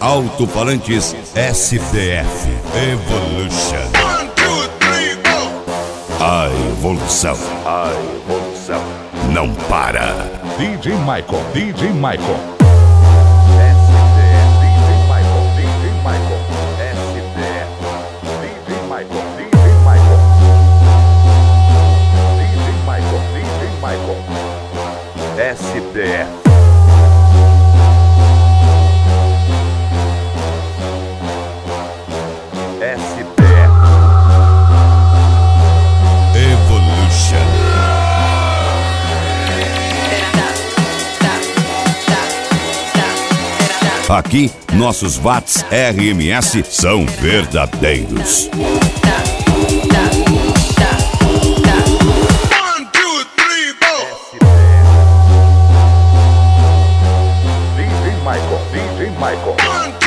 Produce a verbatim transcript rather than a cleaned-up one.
Alto-falantes S D F Evolution. A evolução. A evolução não para. D J Michael, D J Michael. S D F, D J Michael, D J Michael. S D F, D J Michael, D J Michael. D J Michael, D J Michael. S D F. Aqui, nossos watts R M S são verdadeiros. One, two, three, four. D J Michael, D J Michael. One,